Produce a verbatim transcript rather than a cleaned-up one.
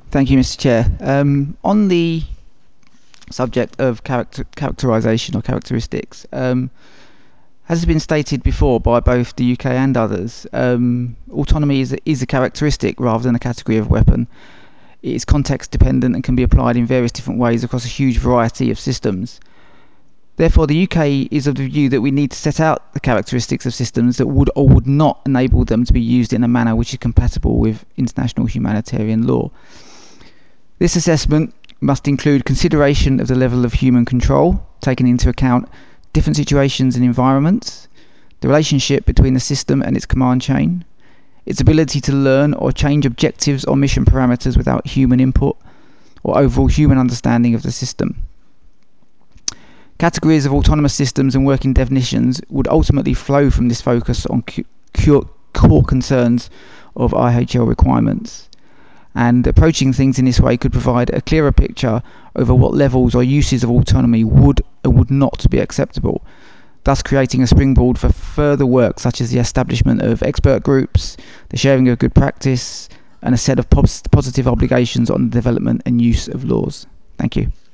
Thank you, Mister Chair. Um, on the subject of character characterisation or characteristics, um, as has been stated before by both the U K and others, um, autonomy is a, is a characteristic rather than a category of weapon. It is context dependent and can be applied in various different ways across a huge variety of systems. Therefore, the U K is of the view that we need to set out the characteristics of systems that would or would not enable them to be used in a manner which is compatible with international humanitarian law. This assessment must include consideration of the level of human control, taking into account different situations and environments, the relationship between the system and its command chain, its ability to learn or change objectives or mission parameters without human input, or overall human understanding of the system. Categories of autonomous systems and working definitions would ultimately flow from this focus on core concerns of I H L requirements. And approaching things in this way could provide a clearer picture over what levels or uses of autonomy would or would not be acceptable, thus creating a springboard for further work such as the establishment of expert groups, the sharing of good practice, and a set of positive obligations on the development and use of laws. Thank you.